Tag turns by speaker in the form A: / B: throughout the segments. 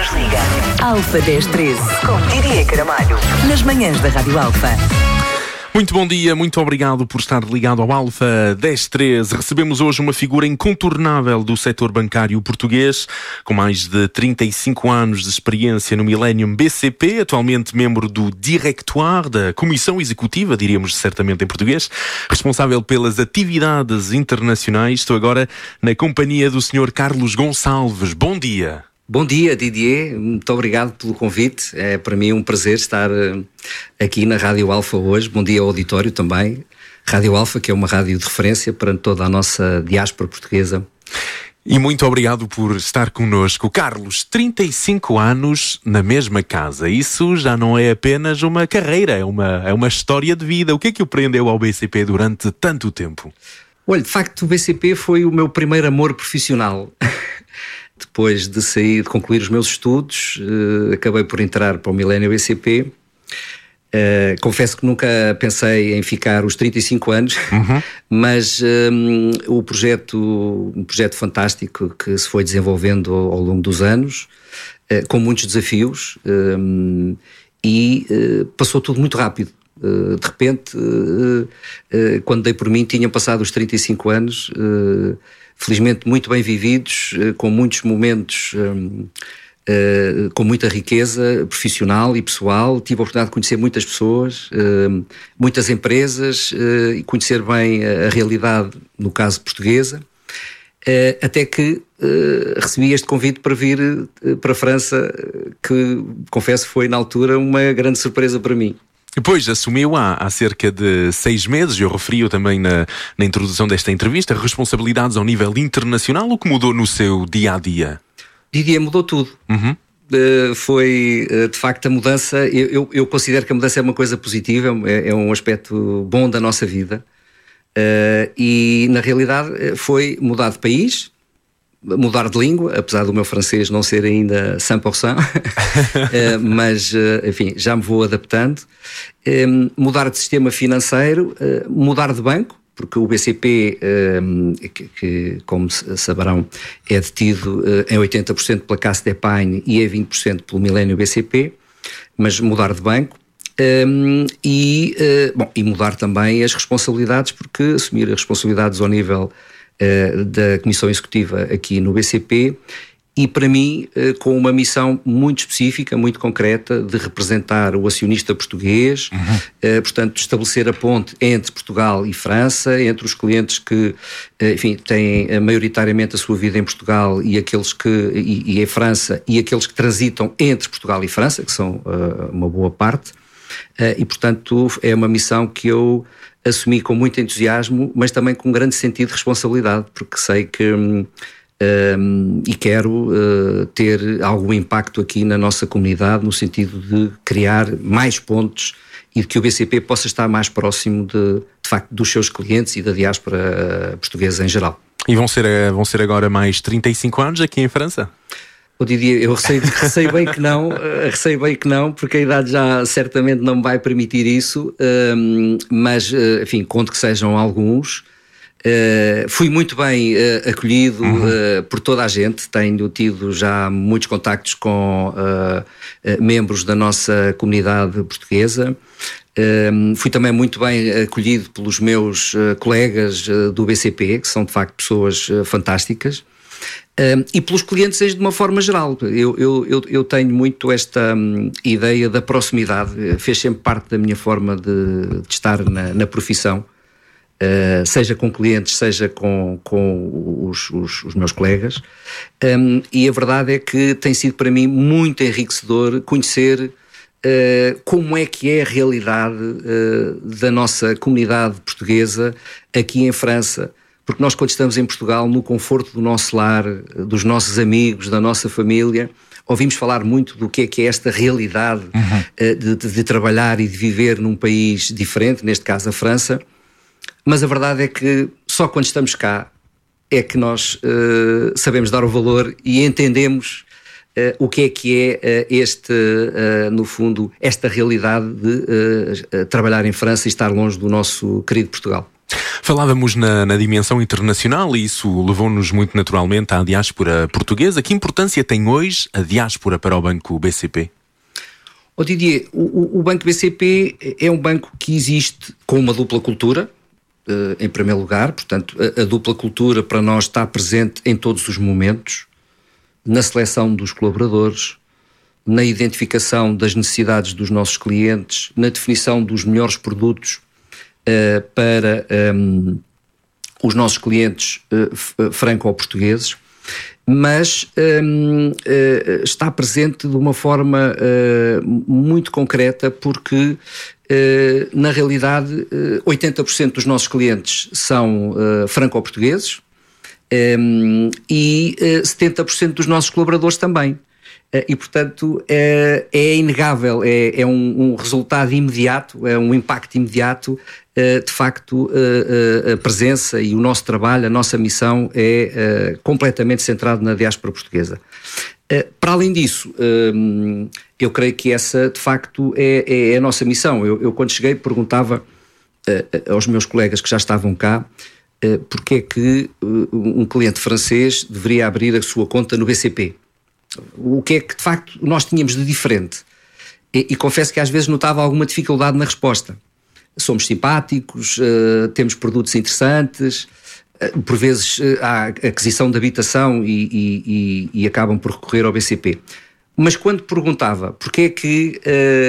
A: desliga. Alfa 1013, com Didier Caramalho, nas manhãs da Rádio Alfa.
B: Muito bom dia, muito obrigado por estar ligado ao Alfa 1013. Recebemos hoje uma figura incontornável do setor bancário português, com mais de 35 anos de experiência no Millennium BCP, atualmente membro do Directoire, da Comissão Executiva, diríamos certamente em português, responsável pelas atividades internacionais. Estou agora na companhia do Sr. Carlos Gonçalves. Bom dia.
C: Bom dia, Didier. Muito obrigado pelo convite. É para mim um prazer estar aqui na Rádio Alfa hoje. Bom dia ao auditório também. Rádio Alfa, que é uma rádio de referência para toda a nossa diáspora portuguesa.
B: E muito obrigado por estar connosco. Carlos, 35 anos na mesma casa. Isso já não é apenas uma carreira, é uma história de vida. O que é que o prendeu ao BCP durante tanto tempo?
C: Olha, de facto, o BCP foi o meu primeiro amor profissional. Depois de concluir os meus estudos, acabei por entrar para o Millennium BCP. Confesso que nunca pensei em ficar os 35 anos, mas um projeto fantástico que se foi desenvolvendo ao longo dos anos, com muitos desafios, e passou tudo muito rápido. De repente, quando dei por mim, tinham passado os 35 anos, felizmente muito bem vividos, com muitos momentos, com muita riqueza profissional e pessoal. Tive a oportunidade de conhecer muitas pessoas, muitas empresas, e conhecer bem a realidade, no caso portuguesa, até que recebi este convite para vir para a França, que, confesso, foi na altura uma grande surpresa para mim.
B: Depois assumiu há cerca de 6 meses, eu referi-o também na introdução desta entrevista, responsabilidades ao nível internacional. O que mudou no seu dia-a-dia?
C: Didier, mudou tudo. Foi, de facto, a mudança. Eu considero que a mudança é uma coisa positiva, é um aspecto bom da nossa vida. E, na realidade, foi mudar de país, mudar de língua, apesar do meu francês não ser ainda 100%, mas, enfim, já me vou adaptando. Mudar de sistema financeiro, mudar de banco, porque o BCP, que como saberão, é detido em 80% pela Caisse d'Épargne e é 20% pelo Millennium BCP, mas mudar de banco. E mudar também as responsabilidades, porque assumir as responsabilidades ao nível da Comissão Executiva aqui no BCP, e para mim com uma missão muito específica, muito concreta, de representar o acionista português, portanto estabelecer a ponte entre Portugal e França, entre os clientes que, enfim, têm maioritariamente a sua vida em Portugal e aqueles e em França, e aqueles que transitam entre Portugal e França, que são uma boa parte, e portanto é uma missão que eu assumi com muito entusiasmo, mas também com um grande sentido de responsabilidade, porque sei que e quero ter algum impacto aqui na nossa comunidade, no sentido de criar mais pontes e de que o BCP possa estar mais próximo de facto dos seus clientes e da diáspora portuguesa em geral.
B: E vão ser agora mais 35 anos aqui em França?
C: Didier, eu receio bem que não, porque a idade já certamente não me vai permitir isso, mas, enfim, conto que sejam alguns. Fui muito bem acolhido por toda a gente, tenho tido já muitos contactos com membros da nossa comunidade portuguesa. Fui também muito bem acolhido pelos meus colegas do BCP, que são de facto pessoas fantásticas. E pelos clientes de uma forma geral. Eu tenho muito esta ideia da proximidade, fez sempre parte da minha forma de estar na profissão, seja com clientes, seja com os meus colegas, e a verdade é que tem sido para mim muito enriquecedor conhecer como é que é a realidade da nossa comunidade portuguesa aqui em França. Porque nós, quando estamos em Portugal, no conforto do nosso lar, dos nossos amigos, da nossa família, ouvimos falar muito do que é esta realidade de trabalhar e de viver num país diferente, neste caso a França. Mas a verdade é que só quando estamos cá é que nós sabemos dar o valor e entendemos o que é no fundo, esta realidade de trabalhar em França e estar longe do nosso querido Portugal.
B: Falávamos na dimensão internacional e isso levou-nos muito naturalmente à diáspora portuguesa. Que importância tem hoje a diáspora para o Banco BCP?
C: Didier, o Banco BCP é um banco que existe com uma dupla cultura, em primeiro lugar. Portanto, a dupla cultura para nós está presente em todos os momentos, na seleção dos colaboradores, na identificação das necessidades dos nossos clientes, na definição dos melhores produtos para os nossos clientes franco-portugueses, mas está presente de uma forma muito concreta porque, na realidade, 80% dos nossos clientes são franco-portugueses e 70% dos nossos colaboradores também. E, portanto, é inegável, é um resultado imediato, é um impacto imediato. De facto, a presença e o nosso trabalho, a nossa missão é completamente centrado na diáspora portuguesa. Para além disso, eu creio que essa, de facto, é a nossa missão. Eu quando cheguei, perguntava aos meus colegas que já estavam cá porque é que um cliente francês deveria abrir a sua conta no BCP. O que é que, de facto, nós tínhamos de diferente? E confesso que às vezes notava alguma dificuldade na resposta. Somos simpáticos, temos produtos interessantes, por vezes há aquisição de habitação e acabam por recorrer ao BCP. Mas quando perguntava porque é que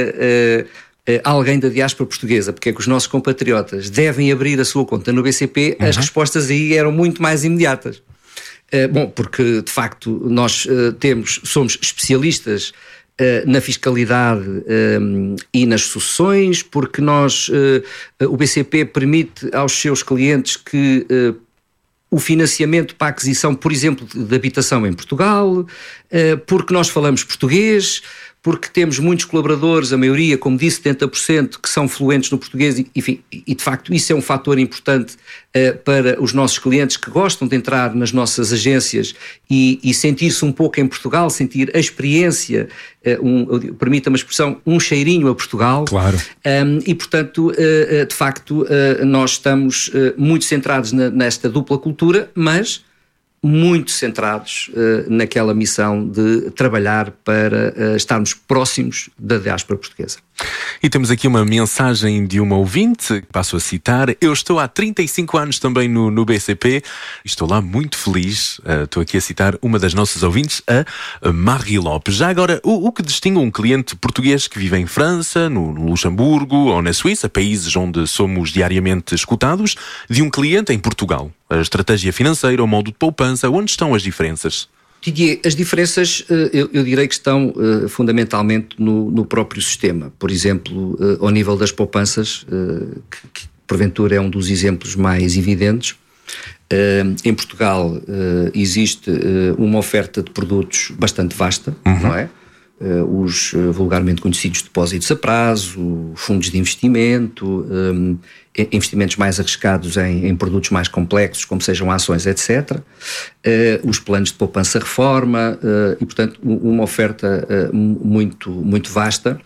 C: alguém da diáspora portuguesa, porque é que os nossos compatriotas devem abrir a sua conta no BCP, as respostas aí eram muito mais imediatas. Bom, porque de facto nós somos especialistas na fiscalidade e nas sucessões, porque o BCP permite aos seus clientes que o financiamento para a aquisição, por exemplo, de habitação em Portugal, porque nós falamos português, porque temos muitos colaboradores, a maioria, como disse, 70%, que são fluentes no português, enfim, e de facto isso é um fator importante para os nossos clientes que gostam de entrar nas nossas agências e sentir-se um pouco em Portugal, sentir a experiência, permita-me a expressão, um cheirinho a Portugal.
B: Claro.
C: E portanto, de facto, nós estamos muito centrados nesta dupla cultura, mas muito centrados naquela missão de trabalhar para estarmos próximos da diáspora portuguesa.
B: E temos aqui uma mensagem de uma ouvinte, passo a citar: eu estou há 35 anos também no BCP, estou lá muito feliz. Estou aqui a citar uma das nossas ouvintes, a Marie Lopes. Já agora, o que distingue um cliente português que vive em França, no Luxemburgo ou na Suíça, países onde somos diariamente escutados, de um cliente em Portugal? A estratégia financeira, o modo de poupança, onde estão as diferenças?
C: Didier, as diferenças eu direi que estão fundamentalmente no próprio sistema. Por exemplo, ao nível das poupanças, que porventura é um dos exemplos mais evidentes. Em Portugal existe uma oferta de produtos bastante vasta, não é? Os vulgarmente conhecidos depósitos a prazo, fundos de investimento, investimentos mais arriscados em produtos mais complexos, como sejam ações, etc. Os planos de poupança-reforma e, portanto, uma oferta muito, muito vasta.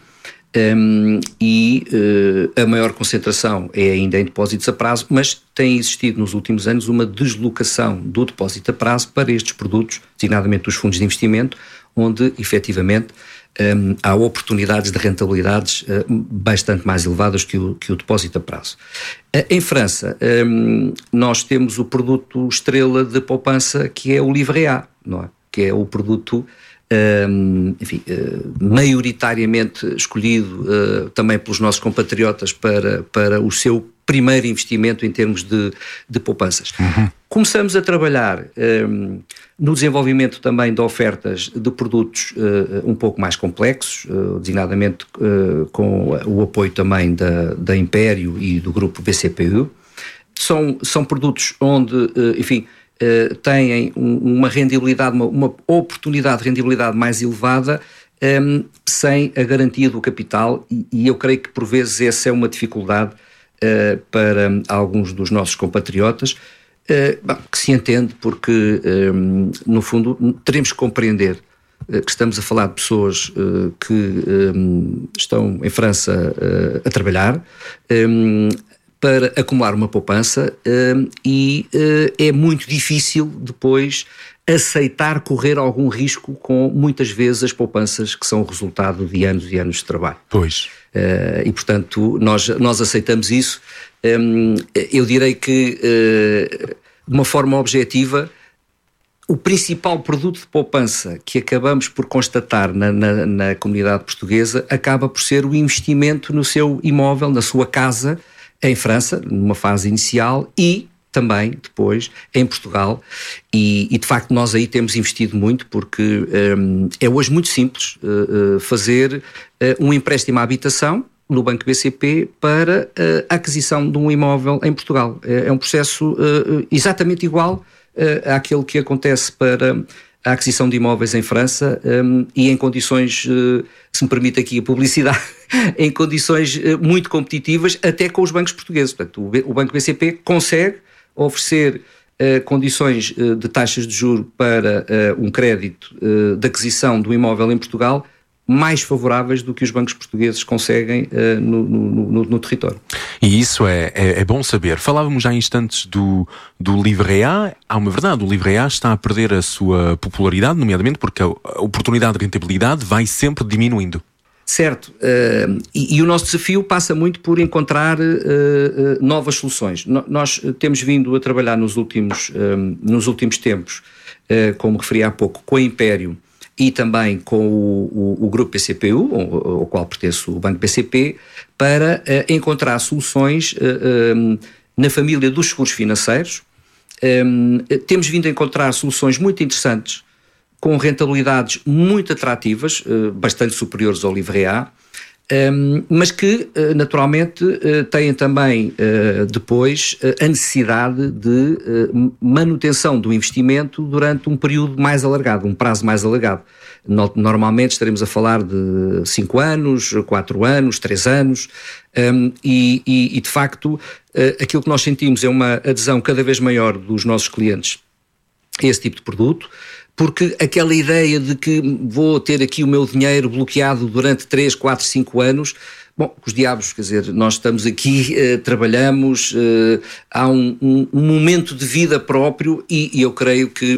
C: E a maior concentração é ainda em depósitos a prazo, mas tem existido nos últimos anos uma deslocação do depósito a prazo para estes produtos, designadamente dos fundos de investimento, onde efetivamente há oportunidades de rentabilidades bastante mais elevadas que o depósito a prazo. Em França, nós temos o produto estrela de poupança, que é o Livret A, não é? Que é o produto maioritariamente escolhido também pelos nossos compatriotas para o seu primeiro investimento em termos de poupanças. Começamos a trabalhar no desenvolvimento também de ofertas de produtos um pouco mais complexos, designadamente com o apoio também da Império e do grupo BCPU. São produtos onde, enfim, têm uma rendibilidade, uma oportunidade de rendibilidade mais elevada, sem a garantia do capital, e eu creio que por vezes essa é uma dificuldade para alguns dos nossos compatriotas, que se entende porque, no fundo, teremos que compreender que estamos a falar de pessoas que estão em França a trabalhar, para acumular uma poupança e é muito difícil depois aceitar correr algum risco com, muitas vezes, as poupanças que são o resultado de anos e anos de trabalho.
B: Pois.
C: E, portanto, nós aceitamos isso. Eu direi que, de uma forma objetiva, o principal produto de poupança que acabamos por constatar na comunidade portuguesa acaba por ser o investimento no seu imóvel, na sua casa, em França, numa fase inicial, e também depois em Portugal. E de facto nós aí temos investido muito, porque é hoje muito simples fazer um empréstimo à habitação no Banco BCP para a aquisição de um imóvel em Portugal. É um processo exatamente igual àquele que acontece para a aquisição de imóveis em França, e em condições, se me permite aqui a publicidade, em condições muito competitivas, até com os bancos portugueses. Portanto, o Banco BCP consegue oferecer condições de taxas de juros para um crédito de aquisição do imóvel em Portugal mais favoráveis do que os bancos portugueses conseguem no território.
B: E isso é bom saber. Falávamos já há instantes do Livret A. Há uma verdade, o Livret A está a perder a sua popularidade, nomeadamente porque a oportunidade de rentabilidade vai sempre diminuindo.
C: Certo, e o nosso desafio passa muito por encontrar novas soluções. Nós temos vindo a trabalhar nos últimos tempos, como referi há pouco, com a Império e também com o Grupo BCPU, ao qual pertence o Banco BCP, para encontrar soluções na família dos seguros financeiros. Temos vindo a encontrar soluções muito interessantes, com rentabilidades muito atrativas, bastante superiores ao Livret A, mas que naturalmente têm também depois a necessidade de manutenção do investimento durante um período mais alargado, um prazo mais alargado. Normalmente estaremos a falar de 5 anos, 4 anos, 3 anos, e de facto aquilo que nós sentimos é uma adesão cada vez maior dos nossos clientes a esse tipo de produto, porque aquela ideia de que vou ter aqui o meu dinheiro bloqueado durante 3, 4, 5 anos, bom, os diabos, quer dizer, nós estamos aqui, trabalhamos, há um momento de vida próprio e eu creio que,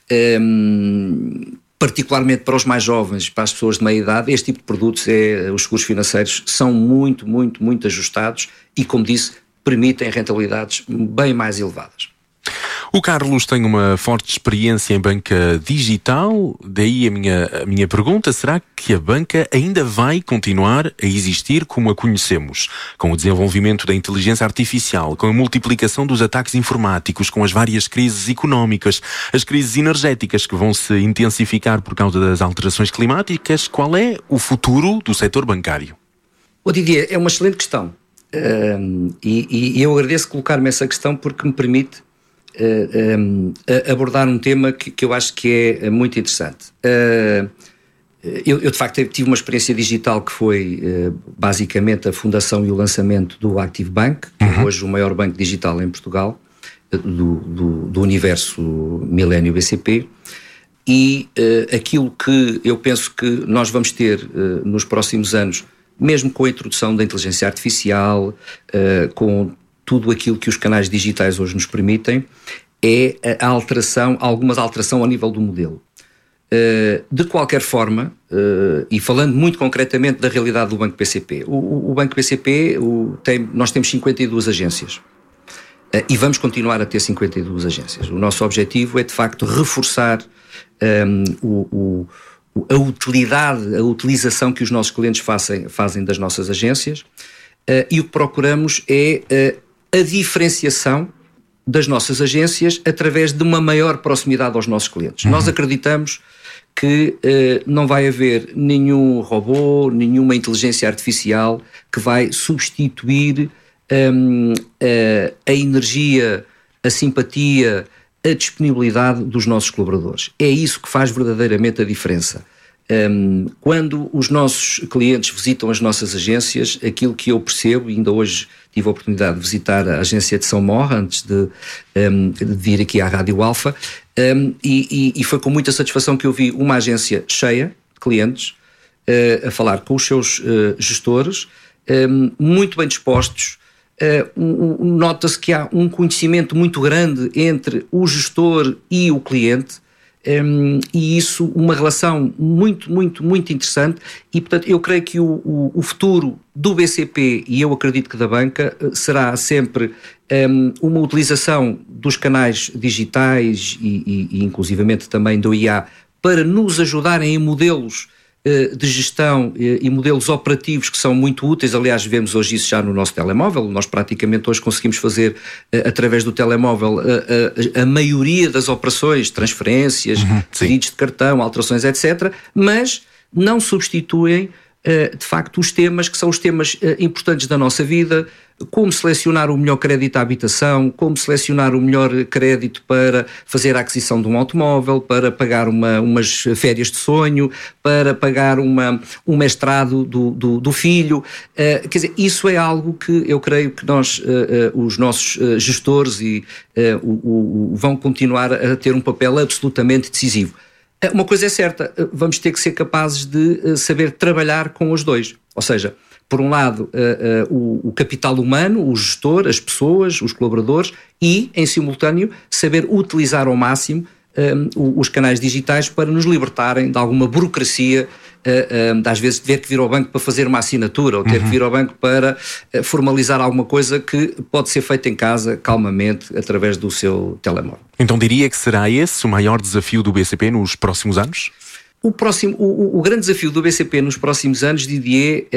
C: particularmente para os mais jovens, para as pessoas de meia idade, este tipo de produtos, os seguros financeiros, são muito, muito, muito ajustados e, como disse, permitem rentabilidades bem mais elevadas.
B: O Carlos tem uma forte experiência em banca digital, daí a minha pergunta: será que a banca ainda vai continuar a existir como a conhecemos? Com o desenvolvimento da inteligência artificial, com a multiplicação dos ataques informáticos, com as várias crises económicas, as crises energéticas que vão se intensificar por causa das alterações climáticas, qual é o futuro do setor bancário?
C: Didier, é uma excelente questão, e eu agradeço colocar-me essa questão porque me permite abordar um tema que eu acho que é muito interessante. Eu de facto tive uma experiência digital que foi basicamente a fundação e o lançamento do Active Bank, que é hoje o maior banco digital em Portugal, do universo Millennium BCP, e aquilo que eu penso que nós vamos ter nos próximos anos, mesmo com a introdução da inteligência artificial, com tudo aquilo que os canais digitais hoje nos permitem, é alguma alteração ao nível do modelo. De qualquer forma, e falando muito concretamente da realidade do Banco BCP, o Banco BCP, nós temos 52 agências, e vamos continuar a ter 52 agências. O nosso objetivo é, de facto, reforçar a utilização que os nossos clientes fazem das nossas agências, e o que procuramos é a diferenciação das nossas agências através de uma maior proximidade aos nossos clientes. Nós acreditamos que não vai haver nenhum robô, nenhuma inteligência artificial que vai substituir a energia, a simpatia, a disponibilidade dos nossos colaboradores. É isso que faz verdadeiramente a diferença. Quando os nossos clientes visitam as nossas agências, aquilo que eu percebo, e ainda hoje tive a oportunidade de visitar a agência de São Mor antes de vir aqui à Rádio Alfa, e foi com muita satisfação que eu vi uma agência cheia de clientes a falar com os seus gestores, muito bem dispostos, nota-se que há um conhecimento muito grande entre o gestor e o cliente, e isso, uma relação muito, muito, muito interessante, e portanto eu creio que o futuro do BCP, e eu acredito que da banca, será sempre uma utilização dos canais digitais e inclusivamente também do IA para nos ajudarem em modelos de gestão e modelos operativos que são muito úteis. Aliás, vemos hoje isso já no nosso telemóvel. Nós praticamente hoje conseguimos fazer através do telemóvel a maioria das operações, transferências, pedidos de cartão, alterações, etc. Mas não substituem de facto os temas que são os temas importantes da nossa vida, como selecionar o melhor crédito à habitação, como selecionar o melhor crédito para fazer a aquisição de um automóvel, para pagar umas férias de sonho, para pagar um mestrado do filho. Quer dizer, isso é algo que eu creio que nós, os nossos gestores, vão continuar a ter um papel absolutamente decisivo. Uma coisa é certa, vamos ter que ser capazes de saber trabalhar com os dois. Ou seja, por um lado, o capital humano, o gestor, as pessoas, os colaboradores, e, em simultâneo, saber utilizar ao máximo os canais digitais para nos libertarem de alguma burocracia, às vezes ter que vir ao banco para fazer uma assinatura, ou ter que vir ao banco para formalizar alguma coisa que pode ser feita em casa, calmamente, através do seu telemóvel.
B: Então diria que será esse o maior desafio do BCP nos próximos anos?
C: O grande desafio do BCP nos próximos anos, Didier,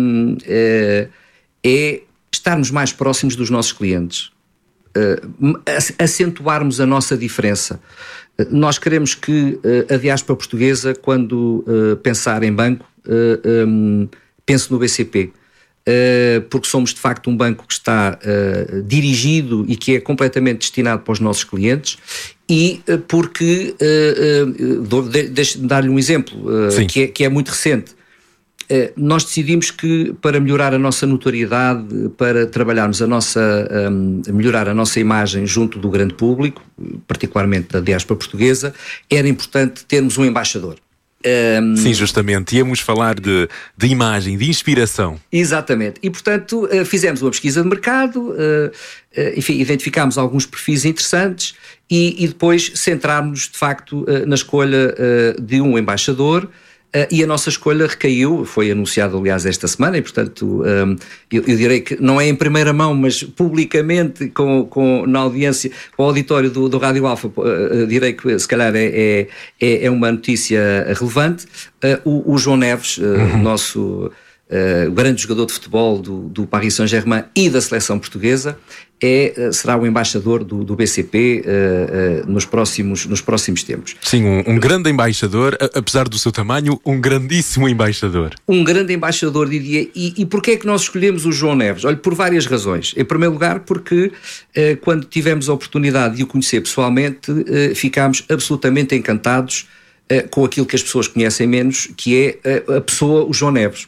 C: é estarmos mais próximos dos nossos clientes, acentuarmos a nossa diferença. Nós queremos que a diáspora portuguesa, quando pensar em banco, pense no BCP. Porque somos de facto um banco que está dirigido e que é completamente destinado para os nossos clientes, e porque, deixe-me dar-lhe um exemplo que é muito recente. Nós decidimos que, para melhorar a nossa notoriedade, para trabalharmos melhorar a nossa imagem junto do grande público, particularmente da diáspora portuguesa, era importante termos um embaixador.
B: Sim, justamente. Íamos falar de imagem, de inspiração.
C: Exatamente. E, portanto, fizemos uma pesquisa de mercado, enfim, identificámos alguns perfis interessantes e depois centrámos-nos, de facto, na escolha de um embaixador. E a nossa escolha recaiu, foi anunciado aliás esta semana, e portanto eu direi que não é em primeira mão, mas publicamente na audiência, com o auditório do Rádio Alfa, direi que se calhar é uma notícia relevante. O João Neves, nosso grande jogador de futebol do Paris Saint-Germain e da seleção portuguesa, será o embaixador do BCP nos próximos tempos.
B: Sim, um grande embaixador, apesar do seu tamanho, um grandíssimo embaixador.
C: Um grande embaixador, Didier. E porquê é que nós escolhemos o João Neves? Olha, por várias razões. Em primeiro lugar, porque quando tivemos a oportunidade de o conhecer pessoalmente, ficámos absolutamente encantados com aquilo que as pessoas conhecem menos, que é a pessoa, o João Neves.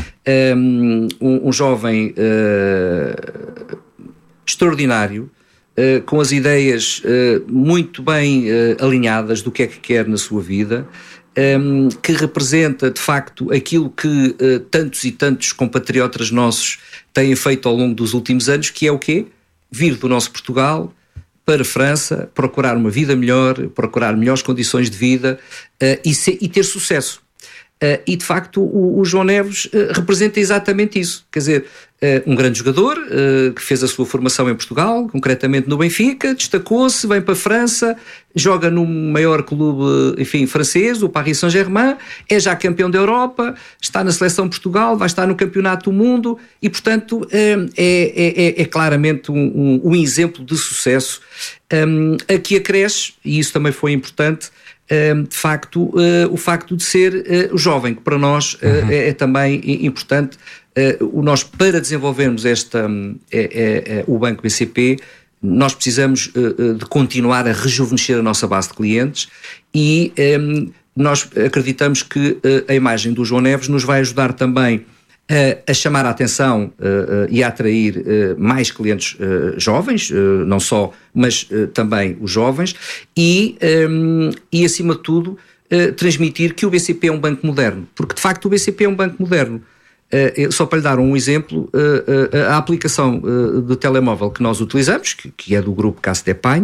C: Um jovem extraordinário, com as ideias muito bem alinhadas do que é que quer na sua vida, que representa de facto aquilo que tantos e tantos compatriotas nossos têm feito ao longo dos últimos anos, que é o quê? Vir do nosso Portugal para a França, procurar uma vida melhor, procurar melhores condições de vida e ter sucesso. E de facto o João Neves representa exatamente isso, quer dizer, um grande jogador que fez a sua formação em Portugal, concretamente no Benfica, destacou-se, vem para a França, joga no maior clube, enfim, francês, o Paris Saint-Germain, é já campeão da Europa, está na seleção de Portugal, vai estar no Campeonato do Mundo e, portanto, é claramente um exemplo de sucesso. Aqui acresce, e isso também foi importante, de facto, o facto de ser jovem, que para nós é também importante. Nós, para desenvolvermos o Banco BCP, nós precisamos de continuar a rejuvenescer a nossa base de clientes e nós acreditamos que a imagem do João Neves nos vai ajudar também a chamar a atenção e a atrair mais clientes jovens, não só, mas também os jovens, e acima de tudo, transmitir que o BCP é um banco moderno, porque de facto o BCP é um banco moderno. Só para lhe dar um exemplo, a aplicação do telemóvel que nós utilizamos, que é do grupo Casse d'Epargne,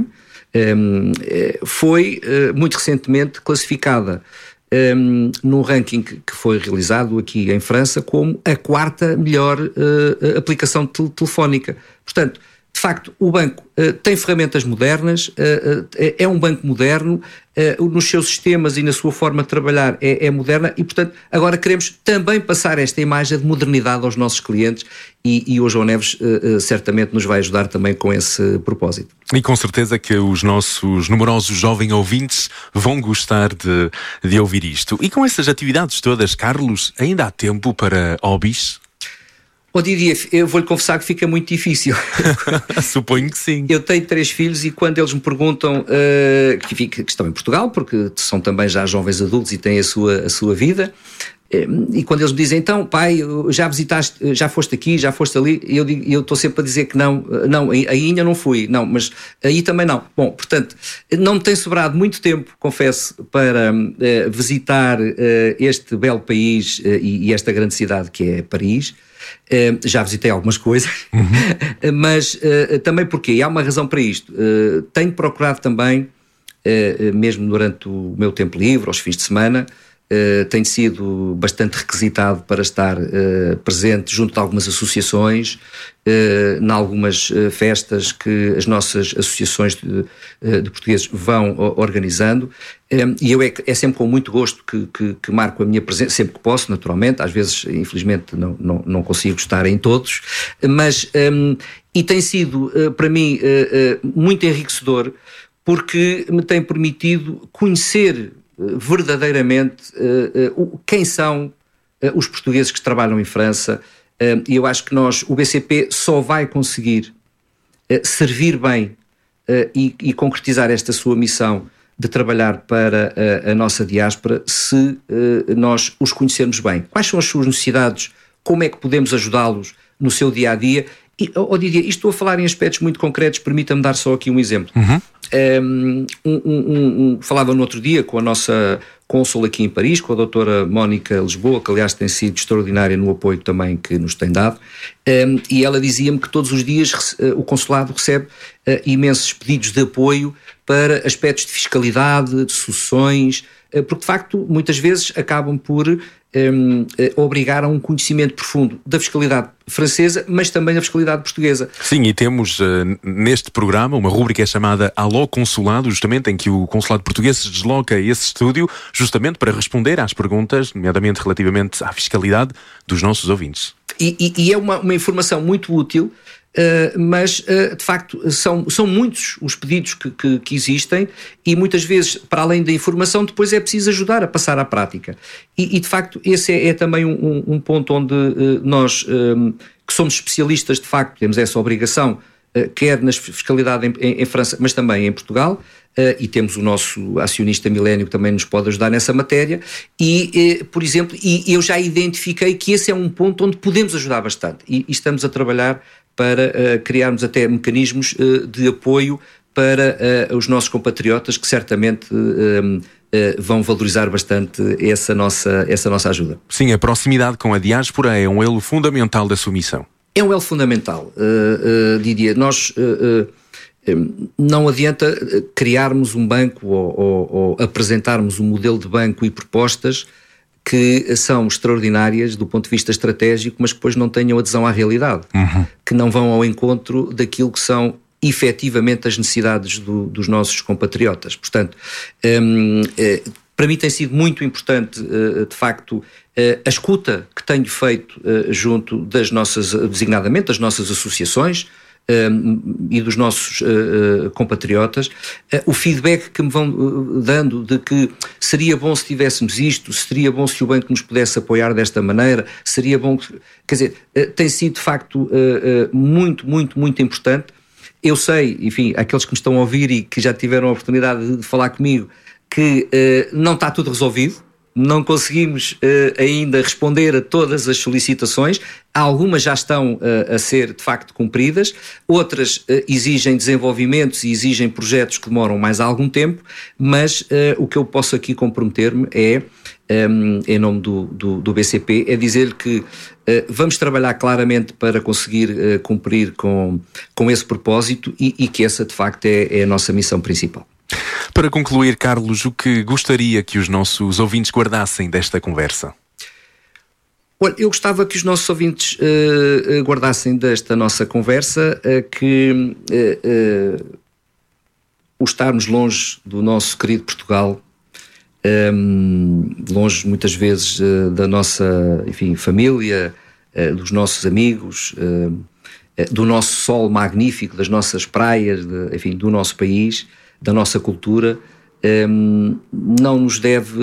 C: foi muito recentemente classificada num ranking que foi realizado aqui em França como a 4ª melhor aplicação telefónica. Portanto, de facto, o banco tem ferramentas modernas, é um banco moderno, nos seus sistemas e na sua forma de trabalhar é moderna e, portanto, agora queremos também passar esta imagem de modernidade aos nossos clientes e o João Neves certamente nos vai ajudar também com esse propósito.
B: E com certeza que os nossos numerosos jovens ouvintes vão gostar de ouvir isto. E com essas atividades todas, Carlos, ainda há tempo para hobbies?
C: Didier, eu vou-lhe confessar que fica muito difícil.
B: Suponho que sim.
C: Eu tenho 3 filhos e quando eles me perguntam que estão em Portugal, porque são também já jovens adultos e têm a sua vida, e quando eles me dizem, então, pai, já visitaste, já foste aqui, já foste ali, eu estou sempre a dizer que não, aí ainda não fui, não, mas aí também não. Bom, portanto, não me tem sobrado muito tempo, confesso, para visitar este belo país e esta grande cidade que é Paris. Já visitei algumas coisas, mas também porque há uma razão para isto. Tenho procurado também, mesmo durante o meu tempo livre, aos fins de semana, tenho sido bastante requisitado para estar presente junto de algumas associações, em algumas festas que as nossas associações de portugueses vão organizando, e eu é sempre com muito gosto que marco a minha presença, sempre que posso, naturalmente. Às vezes, infelizmente, não consigo estar em todos, mas e tem sido para mim muito enriquecedor, porque me tem permitido conhecer verdadeiramente quem são os portugueses que trabalham em França, e eu acho que o BCP só vai conseguir servir bem e concretizar esta sua missão de trabalhar para a nossa diáspora se nós os conhecermos bem. Quais são as suas necessidades? Como é que podemos ajudá-los no seu dia-a-dia? E, Didier, estou a falar em aspectos muito concretos, permita-me dar só aqui um exemplo. Falava no outro dia com a nossa cônsul aqui em Paris, com a doutora Mónica Lisboa, que aliás tem sido extraordinária no apoio também que nos tem dado, e ela dizia-me que todos os dias o consulado recebe imensos pedidos de apoio para aspectos de fiscalidade, de sucessões, porque de facto muitas vezes acabam por obrigar a um conhecimento profundo da fiscalidade francesa, mas também da fiscalidade portuguesa.
B: Sim, e temos neste programa uma rúbrica chamada Alô Consulado, justamente em que o consulado português se desloca a esse estúdio, justamente para responder às perguntas, nomeadamente relativamente à fiscalidade dos nossos ouvintes.
C: E é uma informação muito útil, mas de facto são muitos os pedidos que existem, e muitas vezes, para além da informação, depois é preciso ajudar a passar à prática. E de facto esse é também um ponto onde nós, que somos especialistas, de facto temos essa obrigação, quer na fiscalidade em França, mas também em Portugal, e temos o nosso acionista Milênio que também nos pode ajudar nessa matéria, e por exemplo, eu já identifiquei que esse é um ponto onde podemos ajudar bastante, e estamos a trabalhar para criarmos até mecanismos de apoio para os nossos compatriotas, que certamente vão valorizar bastante essa nossa ajuda.
B: Sim, a proximidade com a diáspora é um elo fundamental da sua missão.
C: É um elo fundamental, Didier. Nós não adianta criarmos um banco ou apresentarmos um modelo de banco e propostas que são extraordinárias do ponto de vista estratégico, mas que depois não tenham adesão à realidade, que não vão ao encontro daquilo que são efetivamente as necessidades dos nossos compatriotas. Portanto, para mim tem sido muito importante, de facto, a escuta que tenho feito junto designadamente das nossas associações, e dos nossos compatriotas, o feedback que me vão dando de que seria bom se tivéssemos isto, seria bom se o banco nos pudesse apoiar desta maneira, seria bom, quer dizer, tem sido de facto muito, muito, muito importante. Eu sei, enfim, aqueles que me estão a ouvir e que já tiveram a oportunidade de falar comigo, que não está tudo resolvido, não conseguimos ainda responder a todas as solicitações. Algumas já estão a ser de facto cumpridas, outras exigem desenvolvimentos e exigem projetos que demoram mais algum tempo, mas o que eu posso aqui comprometer-me é, em nome do BCP, é dizer que vamos trabalhar claramente para conseguir cumprir com esse propósito e que essa de facto é a nossa missão principal.
B: Para concluir, Carlos, o que gostaria que os nossos ouvintes guardassem desta conversa?
C: Olha, eu gostava que os nossos ouvintes guardassem desta nossa conversa que o estarmos longe do nosso querido Portugal, longe muitas vezes da nossa, enfim, família, dos nossos amigos, do nosso sol magnífico, das nossas praias, enfim, do nosso país, da nossa cultura, não nos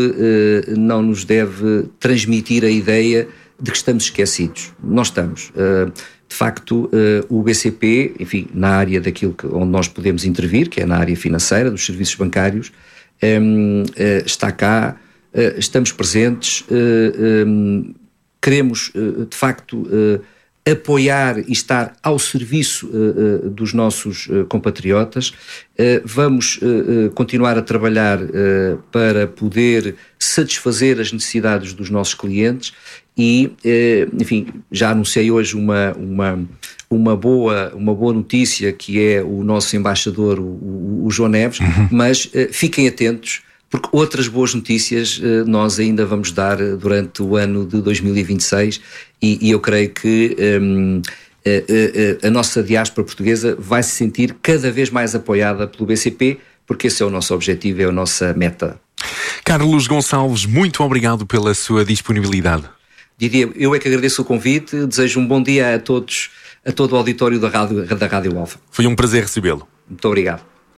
C: deve transmitir a ideia de que estamos esquecidos. Nós estamos. De facto, o BCP, enfim, na área onde nós podemos intervir, que é na área financeira, dos serviços bancários, está cá, estamos presentes, queremos, de facto, apoiar e estar ao serviço dos nossos compatriotas. Vamos continuar a trabalhar para poder satisfazer as necessidades dos nossos clientes e, enfim, já anunciei hoje uma boa notícia, que é o nosso embaixador, o João Neves, mas fiquem atentos, porque outras boas notícias nós ainda vamos dar durante o ano de 2026 e eu creio que a nossa diáspora portuguesa vai se sentir cada vez mais apoiada pelo BCP, porque esse é o nosso objetivo, é a nossa meta.
B: Carlos Gonçalves, muito obrigado pela sua disponibilidade.
C: Diria, eu é que agradeço o convite, desejo um bom dia a todos, a todo o auditório da Rádio Alfa.
B: Foi um prazer recebê-lo.
C: Muito obrigado.